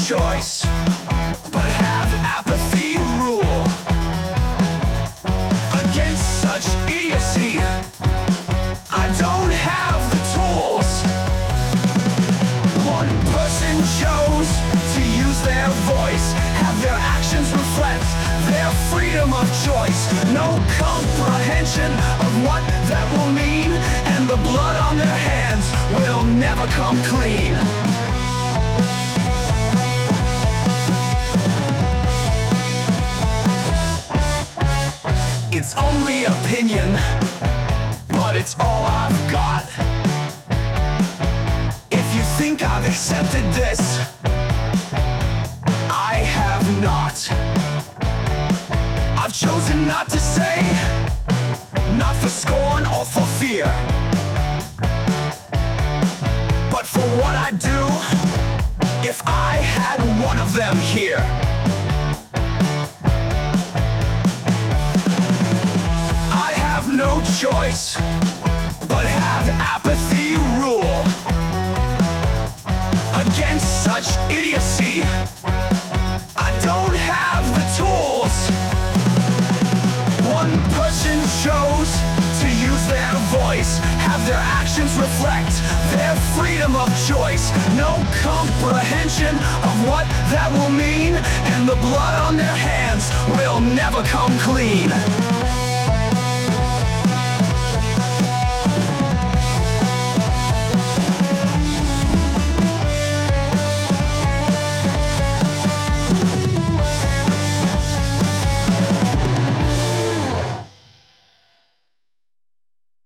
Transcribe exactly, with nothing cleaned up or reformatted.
choice, but have apathy rule. Against such idiocy, I don't have the tools. One person chose to use their voice, have their actions reflect their freedom of choice. No comprehension of what that will mean, and the blood on their hands will never come clean. It's only opinion, but it's all I've got. If you think I've accepted this, I have not. I've chosen not to say, not for scorn or for fear, but for what I'd do if I had one of them here. I have no choice, but have apathy rule. Against such idiocy, I don't have the tools. One person chose to use their voice, have their actions reflect their freedom of choice. No comprehension of what that will mean, and the blood on their hands will never come clean.